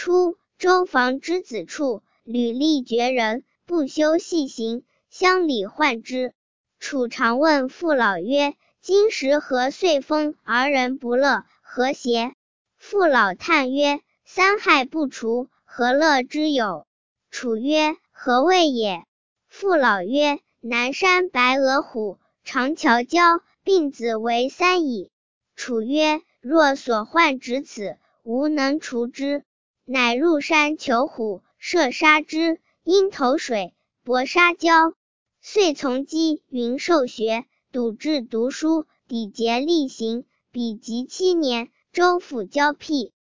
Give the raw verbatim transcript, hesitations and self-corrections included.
初，周防之子处，履历绝人，不修细行，乡里患之。楚常问父老曰：今时何岁丰而人不乐，何邪？父老叹曰：三害不除，何乐之有？楚曰：何谓也？父老曰：南山白额虎，长桥蛟，并子为三矣。楚曰：若所患只此，吾能除之。乃入山求虎，射杀之，因投水，搏杀蛟。遂从击云授学，笃志读书，抵节厉行。彼及七年，州府交辟。